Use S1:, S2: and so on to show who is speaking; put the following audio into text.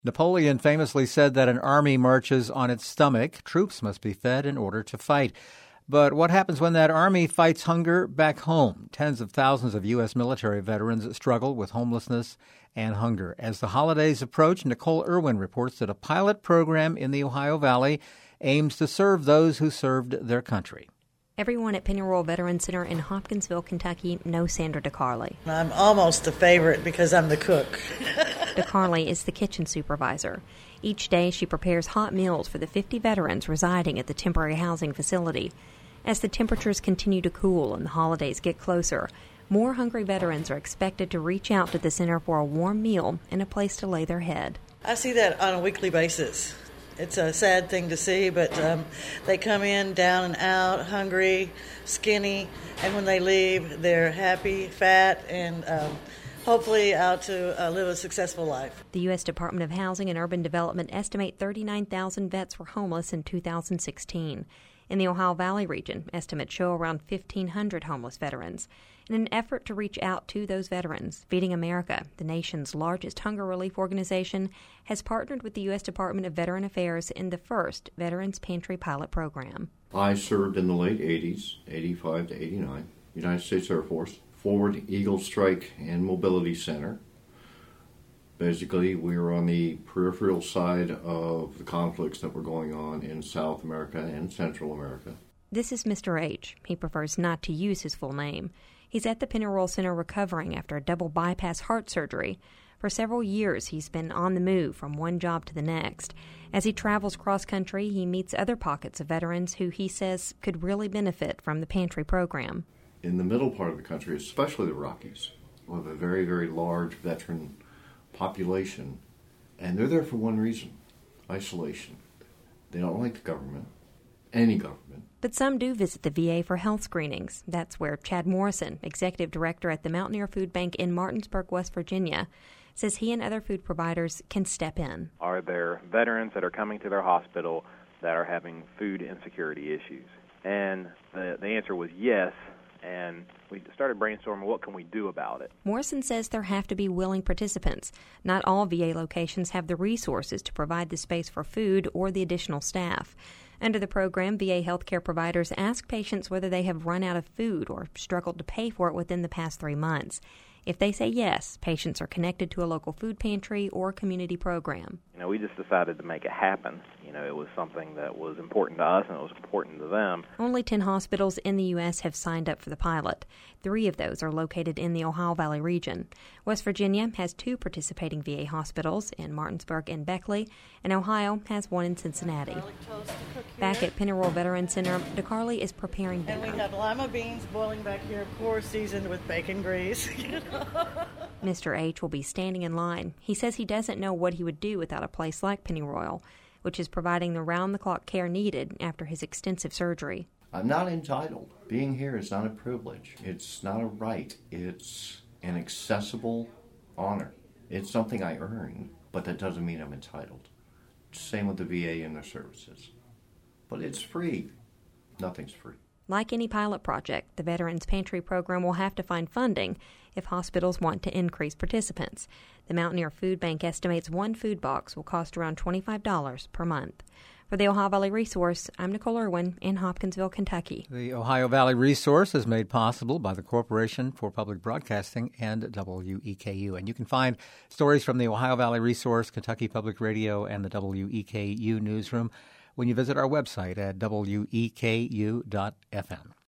S1: Napoleon famously said that an army marches on its stomach. Troops must be fed in order to fight. But what happens when that army fights hunger back home? Tens of thousands of U.S. military veterans struggle with homelessness and hunger. As the holidays approach, Nicole Irwin reports that a pilot program in the Ohio Valley aims to serve those who served their country.
S2: Everyone at Pennyroyal Veterans Center in Hopkinsville, Kentucky, knows Sandra DeCarly.
S3: I'm almost a favorite because I'm the cook.
S2: DeCarly is the kitchen supervisor. Each day she prepares hot meals for the 50 veterans residing at the temporary housing facility. As the temperatures continue to cool and the holidays get closer, more hungry veterans are expected to reach out to the center for a warm meal and a place to lay their head.
S3: I see that on a weekly basis. It's a sad thing to see, but they come in down and out, hungry, skinny, and when they leave, they're happy, fat, and hopefully out to live a successful life.
S2: The U.S. Department of Housing and Urban Development estimate 39,000 vets were homeless in 2016. In the Ohio Valley region, estimates show around 1,500 homeless veterans. In an effort to reach out to those veterans, Feeding America, the nation's largest hunger relief organization, has partnered with the U.S. Department of Veteran Affairs in the first Veterans Pantry Pilot Program.
S4: I served in the late 80s, 85 to 89, United States Air Force, Forward Eagle Strike and Mobility Center. Basically, we were on the peripheral side of the conflicts that were going on in South America and Central America.
S2: This is Mr. H. He prefers not to use his full name. He's at the Pennyroyal Center recovering after a double bypass heart surgery. For several years, he's been on the move from one job to the next. As he travels cross-country, he meets other pockets of veterans who he says could really benefit from the pantry program.
S4: In the middle part of the country, especially the Rockies, we have a very, very large veteran population, and they're there for one reason: isolation. They don't like the government, any government.
S2: But some do visit the VA for health screenings. That's where Chad Morrison, executive director at the Mountaineer Food Bank in Martinsburg, West Virginia, says he and other food providers can step in.
S5: Are there veterans that are coming to their hospital that are having food insecurity issues? And the answer was yes. And we started brainstorming, what can we do about it?
S2: Morrison says there have to be willing participants. Not all VA locations have the resources to provide the space for food or the additional staff. Under the program, VA healthcare providers ask patients whether they have run out of food or struggled to pay for it within the past 3 months. If they say yes, patients are connected to a local food pantry or community program.
S5: We just decided to make it happen. It was something that was important to us and it was important to them.
S2: Only 10 hospitals in the U.S. have signed up for the pilot. 3 of those are located in the Ohio Valley region. West Virginia has 2 participating VA hospitals in Martinsburg and Beckley, and Ohio has 1 in Cincinnati. Back at Pennyroyal Veterans Center, DeCarly is preparing dinner.
S3: And we have lima beans boiling back here, of course, seasoned with bacon grease.
S2: Mr. H. will be standing in line. He says he doesn't know what he would do without a place like Pennyroyal, which is providing the round-the-clock care needed after his extensive surgery.
S4: I'm not entitled. Being here is not a privilege. It's not a right. It's an accessible honor. It's something I earn, but that doesn't mean I'm entitled. Same with the VA and their services. But it's free. Nothing's free.
S2: Like any pilot project, the Veterans Pantry program will have to find funding if hospitals want to increase participants. The Mountaineer Food Bank estimates 1 food box will cost around $25 per month. For the Ohio Valley Resource, I'm Nicole Irwin in Hopkinsville, Kentucky.
S1: The Ohio Valley Resource is made possible by the Corporation for Public Broadcasting and WEKU. And you can find stories from the Ohio Valley Resource, Kentucky Public Radio, and the WEKU newsroom when you visit our website at weku.fm.